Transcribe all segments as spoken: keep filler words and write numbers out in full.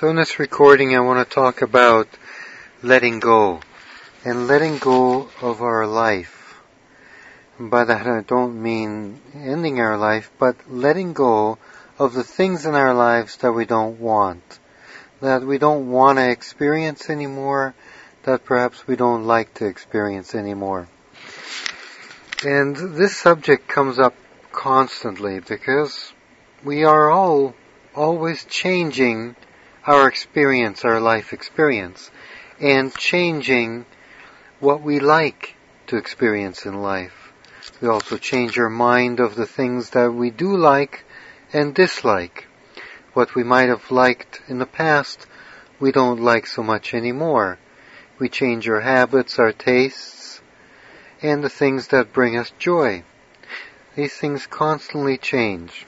So in this recording I want to talk about letting go, and letting go of our life. And by that I don't mean ending our life, but letting go of the things in our lives that we don't want, that we don't want to experience anymore, that perhaps we don't like to experience anymore. And this subject comes up constantly because we are all always changing our experience, our life experience, and changing what we like to experience in life. We also change our mind of the things that we do like and dislike. What we might have liked in the past, we don't like so much anymore. We change our habits, our tastes, and the things that bring us joy. These things constantly change.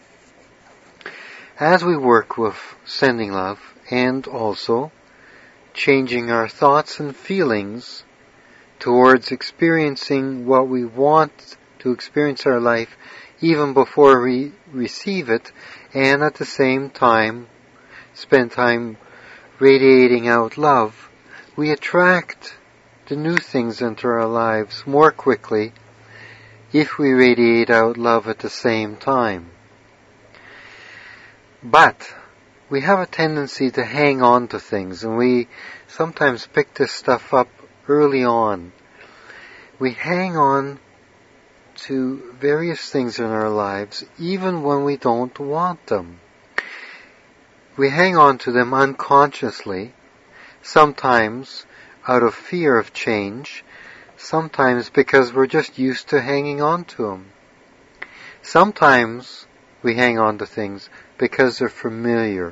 As we work with sending love and also changing our thoughts and feelings towards experiencing what we want to experience in our life even before we receive it, and at the same time spend time radiating out love, we attract the new things into our lives more quickly if we radiate out love at the same time. But we have a tendency to hang on to things, and we sometimes pick this stuff up early on. We hang on to various things in our lives even when we don't want them. We hang on to them unconsciously, sometimes out of fear of change, sometimes because we're just used to hanging on to them. Sometimes we hang on to things because they're familiar.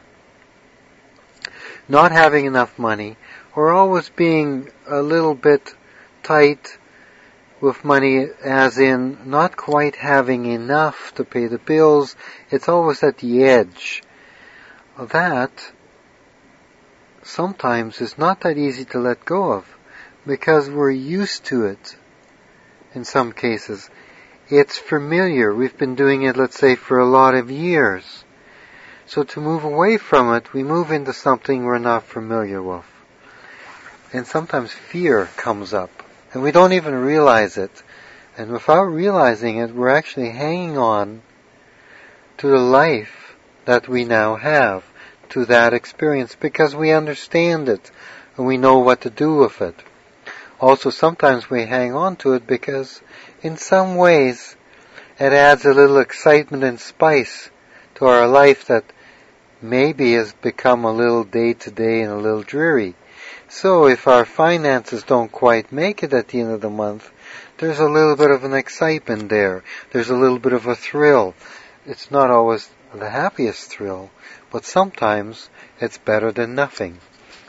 Not having enough money, or always being a little bit tight with money, as in not quite having enough to pay the bills, it's always at the edge. That sometimes is not that easy to let go of, because we're used to it in some cases. It's familiar. We've been doing it, let's say, for a lot of years. So to move away from it, we move into something we're not familiar with. And sometimes fear comes up, and we don't even realize it. And without realizing it, we're actually hanging on to the life that we now have, to that experience, because we understand it, and we know what to do with it. Also, sometimes we hang on to it because, in some ways, it adds a little excitement and spice to our life that maybe has become a little day-to-day and a little dreary. So if our finances don't quite make it at the end of the month, there's a little bit of an excitement there. There's a little bit of a thrill. It's not always the happiest thrill, but sometimes it's better than nothing.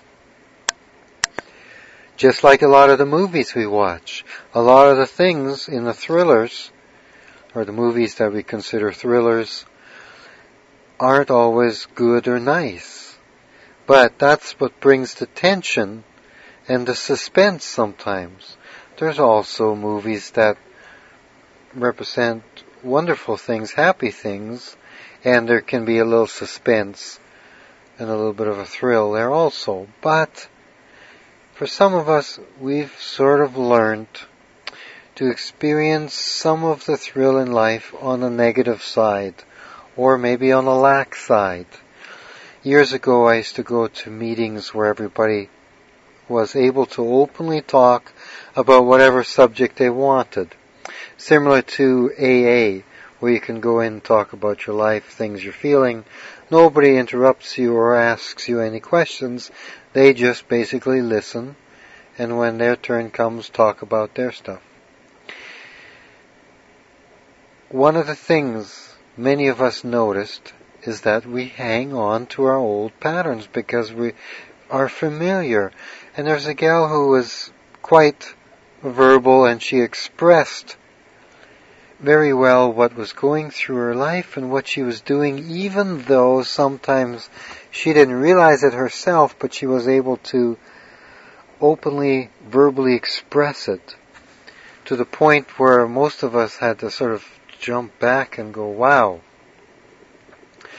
Just like a lot of the movies we watch, a lot of the things in the thrillers, or the movies that we consider thrillers, aren't always good or nice. But that's what brings the tension and the suspense sometimes. There's also movies that represent wonderful things, happy things, and there can be a little suspense and a little bit of a thrill there also. But for some of us, we've sort of learned to experience some of the thrill in life on the negative side, or maybe on the lack side. Years ago, I used to go to meetings where everybody was able to openly talk about whatever subject they wanted. Similar to A A, where you can go in and talk about your life, things you're feeling. Nobody interrupts you or asks you any questions. They just basically listen, and when their turn comes, talk about their stuff. One of the things many of us noticed is that we hang on to our old patterns because we are familiar. And there's a gal who was quite verbal, and she expressed very well what was going through her life and what she was doing, even though sometimes she didn't realize it herself, but she was able to openly, verbally express it to the point where most of us had to sort of jump back and go, wow.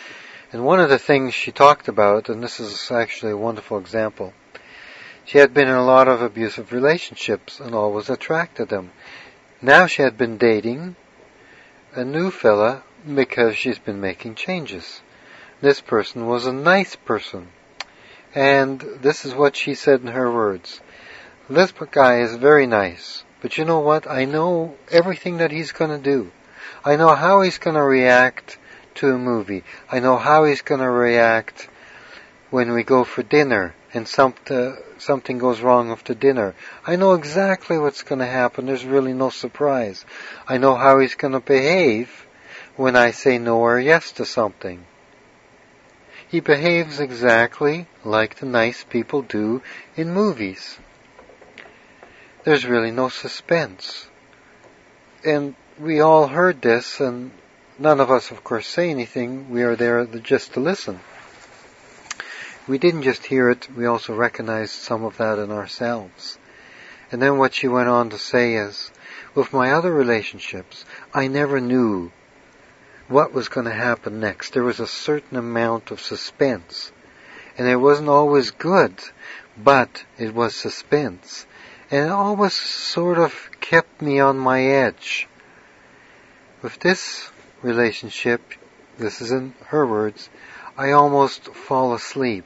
And one of the things she talked about, and this is actually a wonderful example, she had been in a lot of abusive relationships and always attracted them. Now she had been dating a new fella because she's been making changes. This person was a nice person. And this is what she said in her words. This guy is very nice, but you know what? I know everything that he's going to do. I know how he's going to react to a movie. I know how he's going to react when we go for dinner and some, uh, something goes wrong with the dinner. I know exactly what's going to happen. There's really no surprise. I know how he's going to behave when I say no or yes to something. He behaves exactly like the nice people do in movies. There's really no suspense. And we all heard this, and none of us, of course, say anything. We are there just to listen. We didn't just hear it, we also recognized some of that in ourselves. And then what she went on to say is, with my other relationships, I never knew what was going to happen next. There was a certain amount of suspense. And it wasn't always good, but it was suspense. And it always sort of kept me on my edge. With this relationship, this is in her words, I almost fall asleep.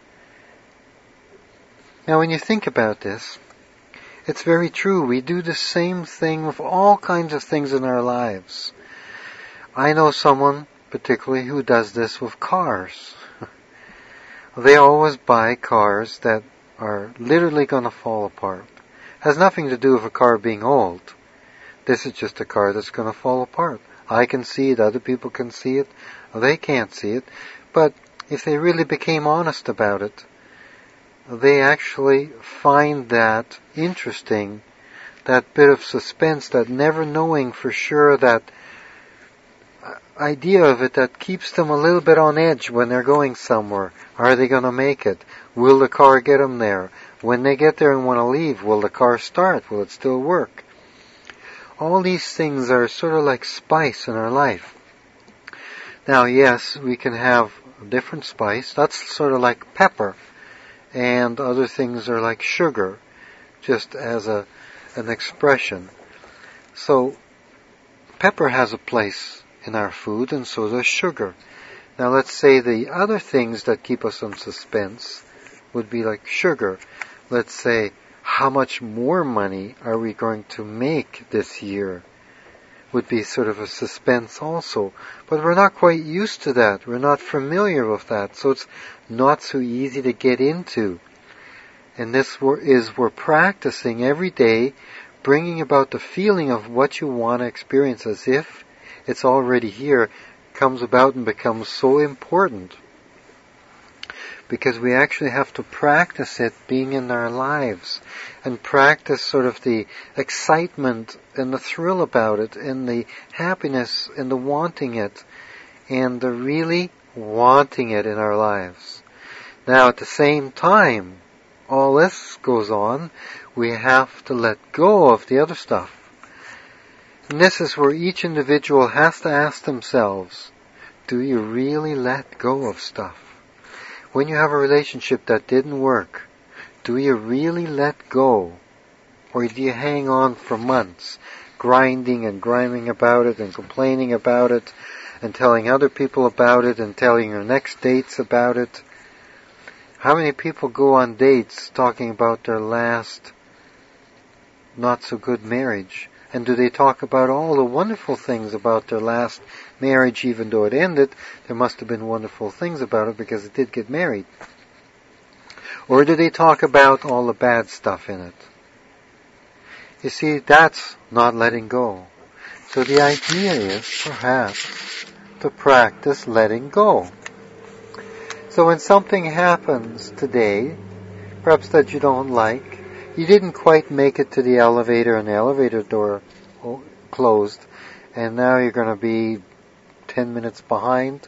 Now when you think about this, it's very true. We do the same thing with all kinds of things in our lives. I know someone, particularly, who does this with cars. They always buy cars that are literally going to fall apart. Has nothing to do with a car being old. This is just a car that's going to fall apart. I can see it, other people can see it, they can't see it. But if they really became honest about it, they actually find that interesting, that bit of suspense, that never knowing for sure, that idea of it that keeps them a little bit on edge when they're going somewhere. Are they going to make it? Will the car get them there? When they get there and want to leave, will the car start? Will it still work? All these things are sort of like spice in our life. Now, yes, we can have a different spice. That's sort of like pepper. And other things are like sugar, just as a an expression. So, pepper has a place in our food, and so does sugar. Now let's say the other things that keep us in suspense would be like sugar. Let's say, how much more money are we going to make this year? Would be sort of a suspense also. But we're not quite used to that. We're not familiar with that. So it's not so easy to get into. And this is we're practicing every day, bringing about the feeling of what you want to experience as if it's already here, comes about and becomes so important. Because we actually have to practice it being in our lives, and practice sort of the excitement and the thrill about it, and the happiness and the wanting it, and the really wanting it in our lives. Now at the same time, all this goes on, we have to let go of the other stuff. And this is where each individual has to ask themselves, do you really let go of stuff? When you have a relationship that didn't work, do you really let go? Or do you hang on for months, grinding and grinding about it and complaining about it and telling other people about it and telling your next dates about it? How many people go on dates talking about their last not so good marriage? And do they talk about all the wonderful things about their last marriage, even though it ended? There must have been wonderful things about it because it did get married. Or do they talk about all the bad stuff in it? You see, that's not letting go. So the idea is, perhaps, to practice letting go. So when something happens today, perhaps that you don't like, you didn't quite make it to the elevator and the elevator door closed, and now you're going to be ten minutes behind.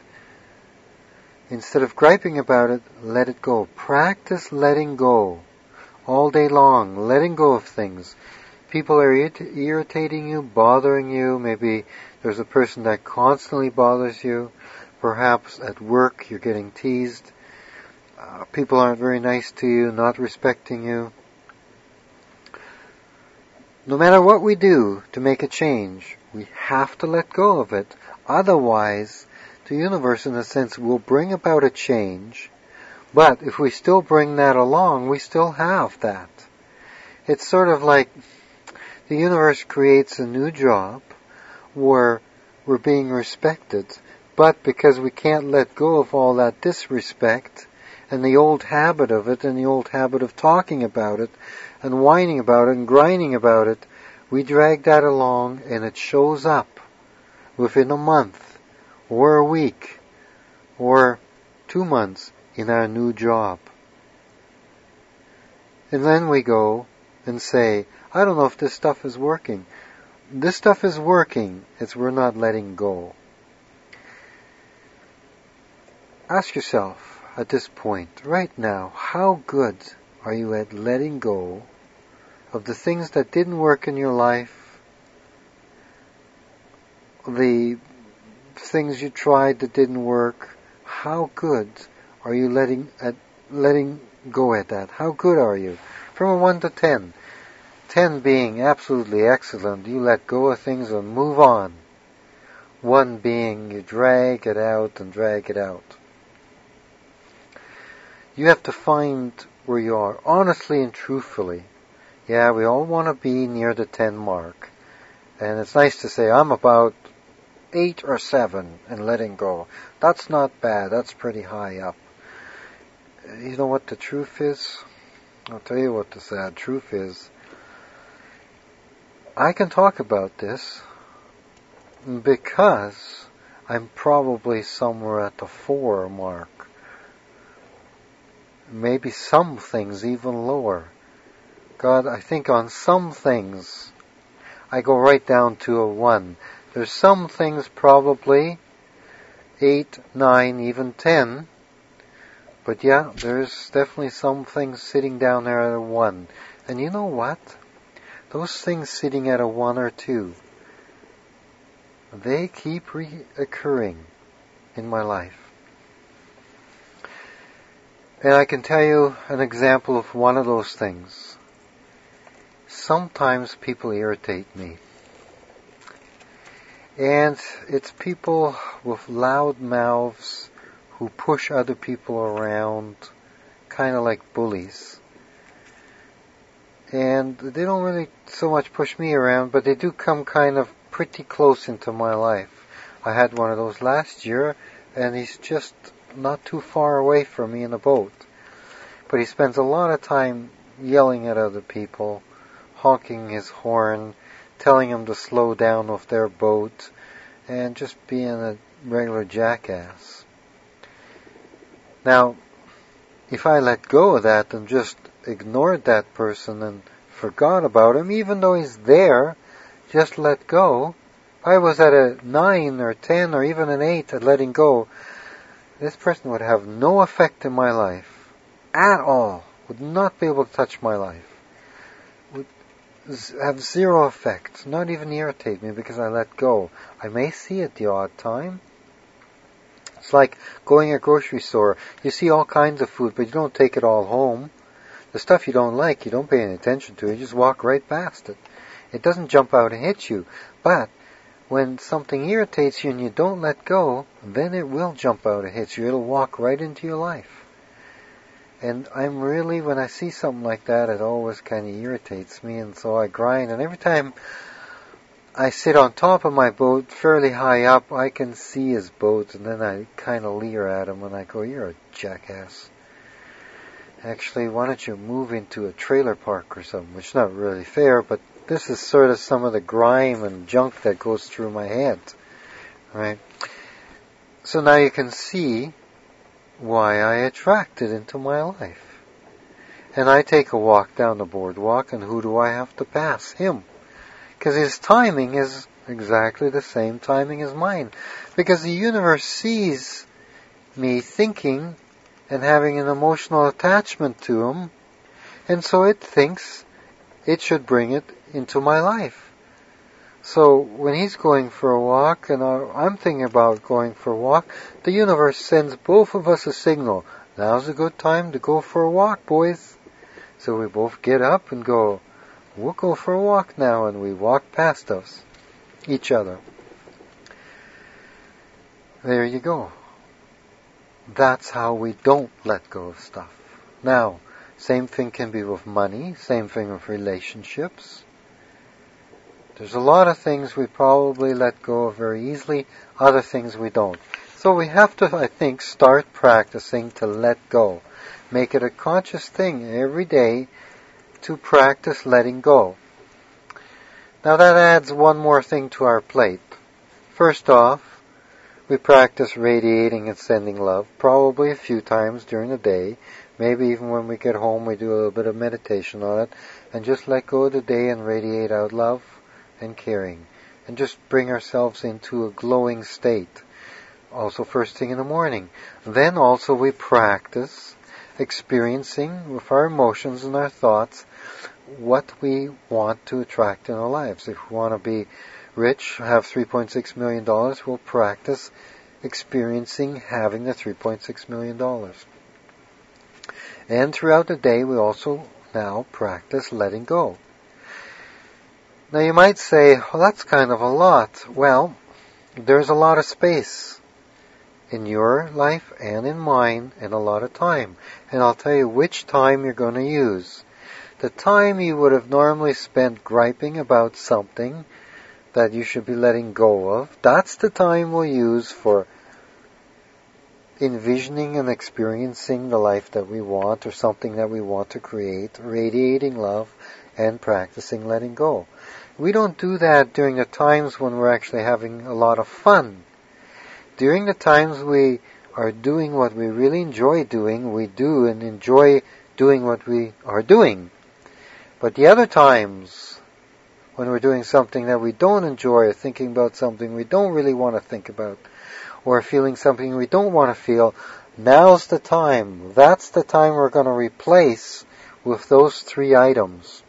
Instead of griping about it, let it go. Practice letting go all day long, letting go of things. People are irrit- irritating you, bothering you. Maybe there's a person that constantly bothers you. perhaps at work you're getting teased. Uh, people aren't very nice to you, not respecting you. No matter what we do to make a change, we have to let go of it. Otherwise, the universe, in a sense, will bring about a change. But if we still bring that along, we still have that. It's sort of like the universe creates a new job where we're being respected, but because we can't let go of all that disrespect and the old habit of it and the old habit of talking about it and whining about it and grinding about it, we drag that along and it shows up within a month or a week or two months in our new job. And then we go and say, I don't know if this stuff is working. This stuff is working. It's we're not letting go. Ask yourself at this point, right now, how good are you at letting go of the things that didn't work in your life, the things you tried that didn't work? How good are you letting at letting go at that? How good are you? From a one to ten. Ten being absolutely excellent, you let go of things and move on. One being you drag it out and drag it out. You have to find where you are, honestly and truthfully. Yeah, we all want to be near the ten mark. And it's nice to say, I'm about eight or seven and letting go. That's not bad, that's pretty high up. You know what the truth is? I'll tell you what the sad truth is. I can talk about this because I'm probably somewhere at the four mark. Maybe some things even lower. God, I think on some things I go right down to a one. There's some things probably eight, nine, even ten. But yeah, there's definitely some things sitting down there at a one. And you know what? Those things sitting at a one or two, they keep reoccurring in my life. And I can tell you an example of one of those things. Sometimes people irritate me. And it's people with loud mouths who push other people around, kind of like bullies. And they don't really so much push me around, but they do come kind of pretty close into my life. I had one of those last year, and he's just not too far away from me in a boat. But he spends a lot of time yelling at other people, honking his horn, telling them to slow down with their boat, and just being a regular jackass. Now, if I let go of that and just ignored that person and forgot about him, even though he's there, just let go. If I was at a nine or ten or even an eight at letting go, this person would have no effect in my life at all. Would not be able to touch my life. Would have zero effect. Not even irritate me because I let go. I may see it the odd time. It's like going to a grocery store. You see all kinds of food, but you don't take it all home. The stuff you don't like, you don't pay any attention to. You just walk right past it. It doesn't jump out and hit you. But when something irritates you and you don't let go, then it will jump out and hit you. It'll walk right into your life. And I'm really, when I see something like that, it always kind of irritates me. And so I grind. And every time I sit on top of my boat, fairly high up, I can see his boat. And then I kind of leer at him and I go, you're a jackass. Actually, why don't you move into a trailer park or something? Which is not really fair, but this is sort of some of the grime and junk that goes through my head. Right? So now you can see why I attract it into my life. And I take a walk down the boardwalk, and who do I have to pass? Him. Because his timing is exactly the same timing as mine. Because the universe sees me thinking and having an emotional attachment to him, and so it thinks it should bring it into my life. So when he's going for a walk and I'm thinking about going for a walk, the universe sends both of us a signal. Now's a good time to go for a walk, boys. So we both get up and go, we'll go for a walk now, and we walk past us, each other. There you go. That's how we don't let go of stuff. Now, same thing can be with money, same thing with relationships. There's a lot of things we probably let go of very easily, other things we don't. So we have to, I think, start practicing to let go. Make it a conscious thing every day to practice letting go. Now that adds one more thing to our plate. First off, we practice radiating and sending love, probably a few times during the day. Maybe even when we get home we do a little bit of meditation on it, and just let go of the day and radiate out love and caring, and just bring ourselves into a glowing state. Also first thing in the morning. Then also we practice experiencing with our emotions and our thoughts what we want to attract in our lives. If we want to be rich, have three point six million dollars, we'll practice experiencing having the three point six million dollars. And throughout the day we also now practice letting go. Now you might say, well, that's kind of a lot. Well, there's a lot of space in your life and in mine, and a lot of time. And I'll tell you which time you're going to use. The time you would have normally spent griping about something that you should be letting go of, that's the time we'll use for envisioning and experiencing the life that we want, or something that we want to create, radiating love and practicing letting go. We don't do that during the times when we're actually having a lot of fun. During the times we are doing what we really enjoy doing, we do and enjoy doing what we are doing. But the other times, when we're doing something that we don't enjoy, or thinking about something we don't really want to think about, or feeling something we don't want to feel, now's the time. That's the time we're going to replace with those three items.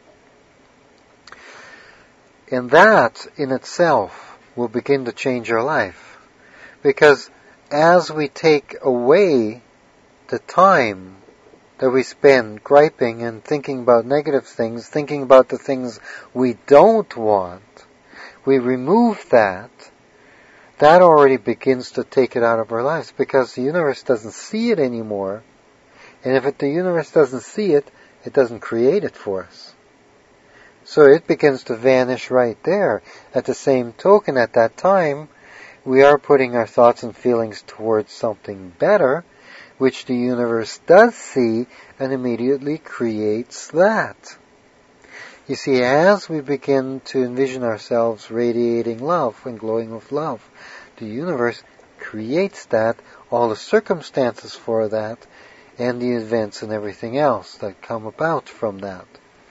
And that in itself will begin to change our life. Because as we take away the time that we spend griping and thinking about negative things, thinking about the things we don't want, we remove that, that already begins to take it out of our lives, because the universe doesn't see it anymore. And if it, the universe doesn't see it, it doesn't create it for us. So it begins to vanish right there. At the same token, at that time, we are putting our thoughts and feelings towards something better, which the universe does see and immediately creates that. You see, as we begin to envision ourselves radiating love and glowing with love, the universe creates that, all the circumstances for that, and the events and everything else that come about from that.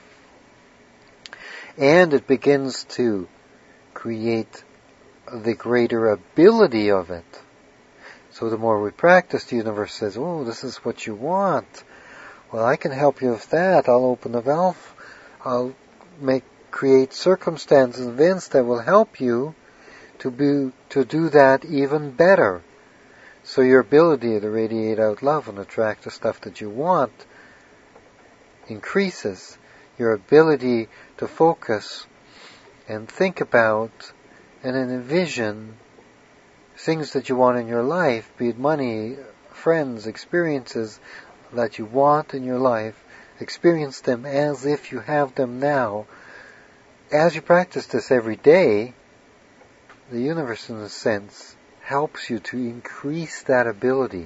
And it begins to create the greater ability of it. So the more we practice, the universe says, oh, this is what you want. Well, I can help you with that. I'll open the valve. I'll make create circumstances, events that will help you to be to do that even better. So your ability to radiate out love and attract the stuff that you want increases. Your ability to focus and think about and envision things that you want in your life, be it money, friends, experiences that you want in your life, experience them as if you have them now. As you practice this every day, the universe, in a sense, helps you to increase that ability.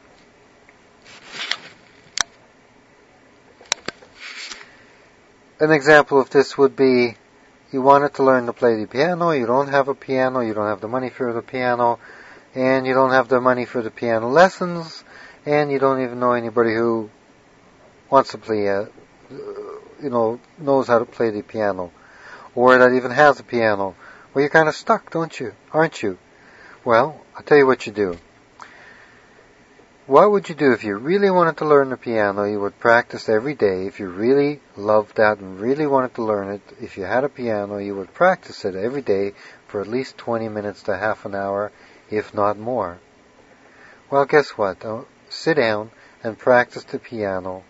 An example of this would be, you wanted to learn to play the piano, you don't have a piano, you don't have the money for the piano, and you don't have the money for the piano lessons, and you don't even know anybody who wants to play, uh, you know, knows how to play the piano, or that even has a piano. Well, you're kind of stuck, don't you? Aren't you? Well, I'll tell you what you do. What would you do if you really wanted to learn the piano? You would practice every day. If you really loved that and really wanted to learn it, if you had a piano, you would practice it every day for at least twenty minutes to half an hour, if not more. Well, guess what? Uh, sit down and practice the piano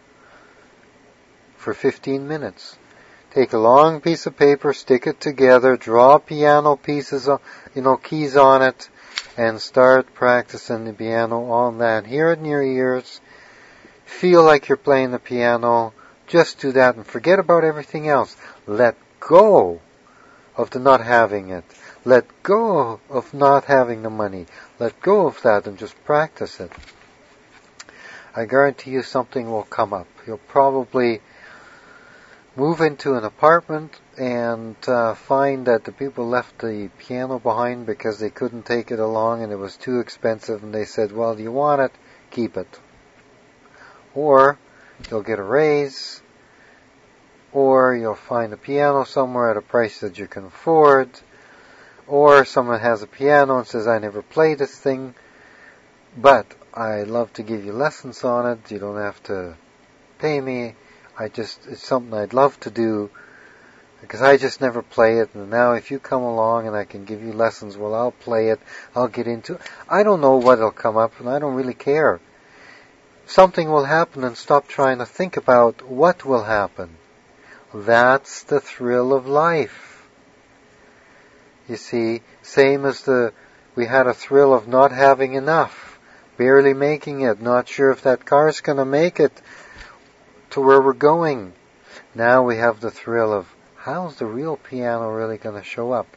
for fifteen minutes. Take a long piece of paper, stick it together, draw piano pieces, you know, keys on it, and start practicing the piano on that. Hear it in your ears. Feel like you're playing the piano. Just do that and forget about everything else. Let go of the not having it. Let go of not having the money. Let go of that and just practice it. I guarantee you something will come up. You'll probably move into an apartment and uh, find that the people left the piano behind because they couldn't take it along and it was too expensive, and they said, well, do you want it? Keep it. Or you'll get a raise, or you'll find a piano somewhere at a price that you can afford, or someone has a piano and says, I never play this thing, but I'd love to give you lessons on it. You don't have to pay me. I just, it's something I'd love to do because I just never play it. And now if you come along and I can give you lessons, well, I'll play it. I'll get into it. I don't know what'll come up, and I don't really care. Something will happen, and stop trying to think about what will happen. That's the thrill of life. You see, same as the, we had a thrill of not having enough, barely making it, not sure if that car's going to make it to where we're going. Now we have the thrill of, how's the real piano really going to show up?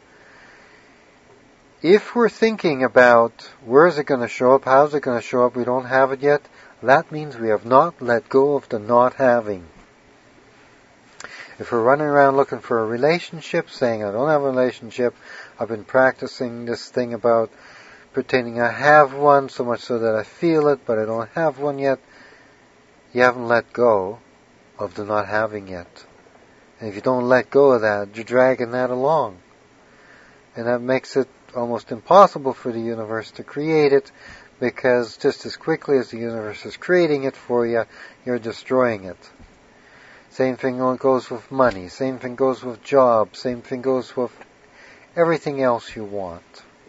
If we're thinking about where is it going to show up, how's it going to show up, we don't have it yet, that means we have not let go of the not having. If we're running around looking for a relationship, saying I don't have a relationship, I've been practicing this thing about pretending I have one so much so that I feel it, but I don't have one yet, you haven't let go of the not having yet. And if you don't let go of that, you're dragging that along. And that makes it almost impossible for the universe to create it, because just as quickly as the universe is creating it for you, you're destroying it. Same thing goes with money, same thing goes with jobs, same thing goes with everything else you want.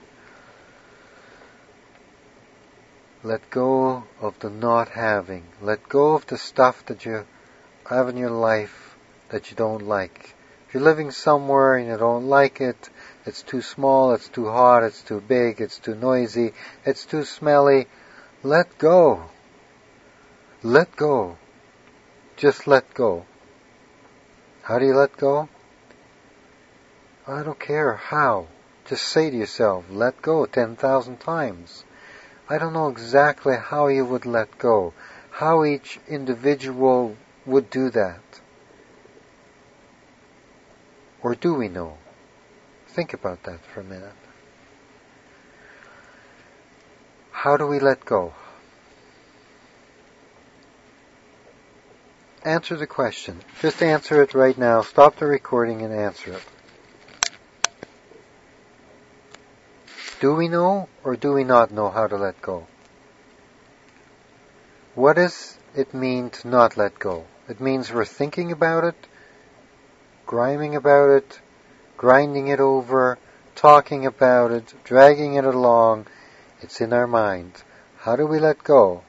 Let go of the not having. Let go of the stuff that you have in your life that you don't like. If you're living somewhere and you don't like it, it's too small, it's too hot, it's too big, it's too noisy, it's too smelly, let go. Let go. Just let go. How do you let go? I don't care how. Just say to yourself, let go ten thousand times. I don't know exactly how you would let go, how each individual would do that. Or do we know? Think about that for a minute. How do we let go? Answer the question. Just answer it right now. Stop the recording and answer it. Do we know or do we not know how to let go? What does it mean to not let go? It means we're thinking about it, grinding about it, grinding it over, talking about it, dragging it along. It's in our mind. How do we let go?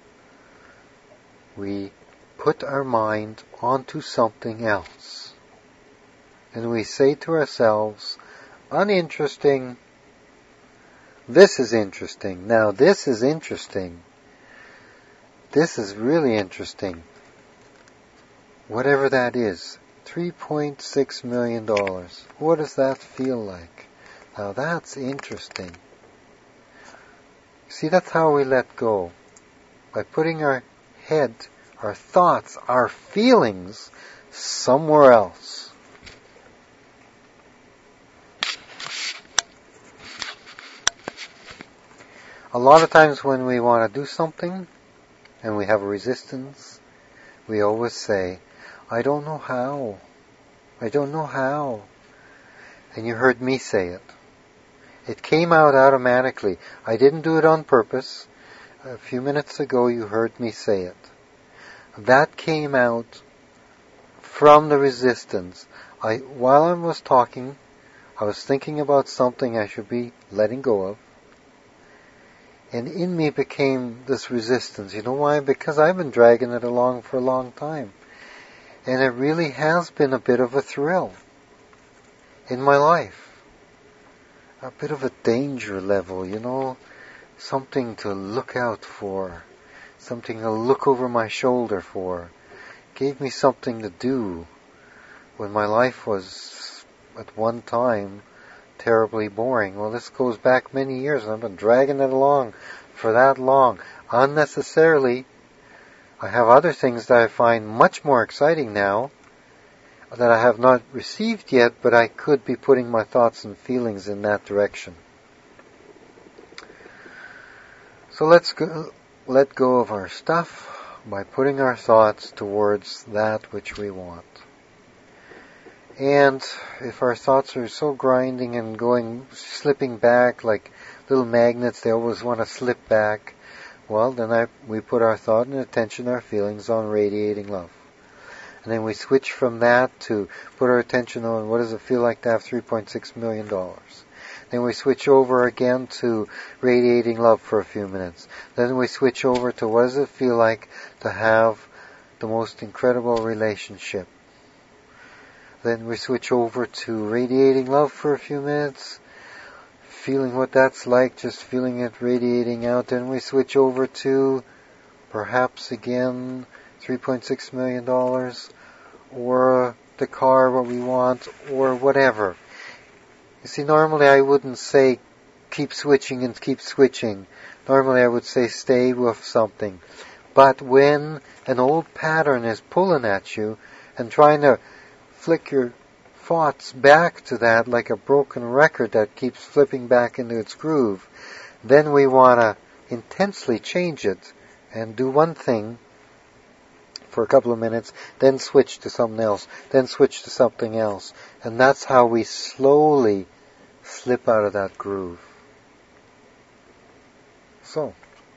We put our mind onto something else. And we say to ourselves, uninteresting, this is interesting. Now this is interesting. This is really interesting. Whatever that is. three point six million dollars. What does that feel like? Now that's interesting. See, that's how we let go. By putting our head, our thoughts, our feelings somewhere else. A lot of times when we want to do something and we have a resistance, we always say, I don't know how. I don't know how. And you heard me say it. It came out automatically. I didn't do it on purpose. A few minutes ago you heard me say it. That came out from the resistance. I, while I was talking, I was thinking about something I should be letting go of. And in me became this resistance. You know why? Because I've been dragging it along for a long time. And it really has been a bit of a thrill in my life. A bit of a danger level, you know. Something to look out for. Something to look over my shoulder for. Gave me something to do when my life was at one time terribly boring. Well, this goes back many years, and I've been dragging it along for that long, unnecessarily. I have other things that I find much more exciting now that I have not received yet, but I could be putting my thoughts and feelings in that direction. So let's go, let go of our stuff by putting our thoughts towards that which we want. And if our thoughts are so grinding and going, slipping back like little magnets, they always want to slip back, well, then I, we put our thought and attention, our feelings on radiating love. And then we switch from that to put our attention on what does it feel like to have three point six million dollars. Then we switch over again to radiating love for a few minutes. Then we switch over to what does it feel like to have the most incredible relationship. Then we switch over to radiating love for a few minutes, feeling what that's like, just feeling it radiating out. Then we switch over to perhaps again three point six million dollars or the car, what we want, or whatever. You see, normally I wouldn't say keep switching and keep switching. Normally I would say stay with something. But when an old pattern is pulling at you and trying to flick your thoughts back to that like a broken record that keeps flipping back into its groove, then we want to intensely change it and do one thing for a couple of minutes, then switch to something else, then switch to something else. And that's how we slowly slip out of that groove. So,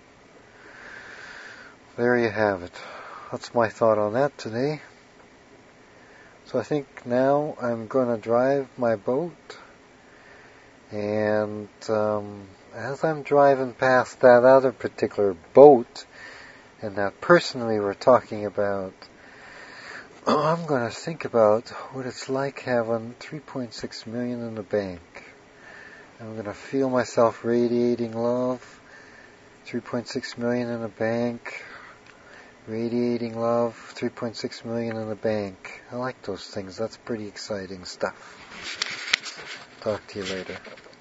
there you have it. That's my thought on that today. So I think now I'm going to drive my boat, and um, as I'm driving past that other particular boat, and that person we were talking about, I'm going to think about what it's like having three point six million dollars in the bank. I'm going to feel myself radiating love, three point six million dollars in the bank, radiating love, three point six million dollars in the bank. I like those things. That's pretty exciting stuff. Talk to you later.